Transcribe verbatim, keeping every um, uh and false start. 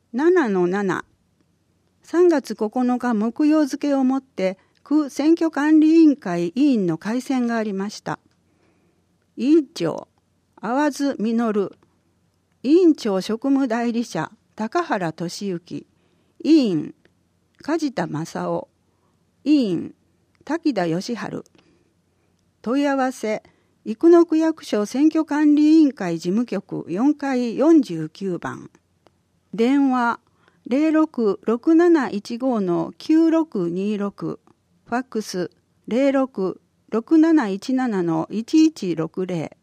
ななのなな、さんがつここのか木曜付をもって区選挙管理委員会委員の改選がありました。委員長、淡津実、委員長職務代理者、高原俊之、委員、梶田正夫、委員、滝田義治。問い合わせ、生野区役所選挙管理委員会事務局よんかいよんじゅうきゅうばん。電話、ゼロろく ろくなないちご きゅうろくにろく。ファックス、ゼロろく ろくなないちなな いちいちろくゼロ。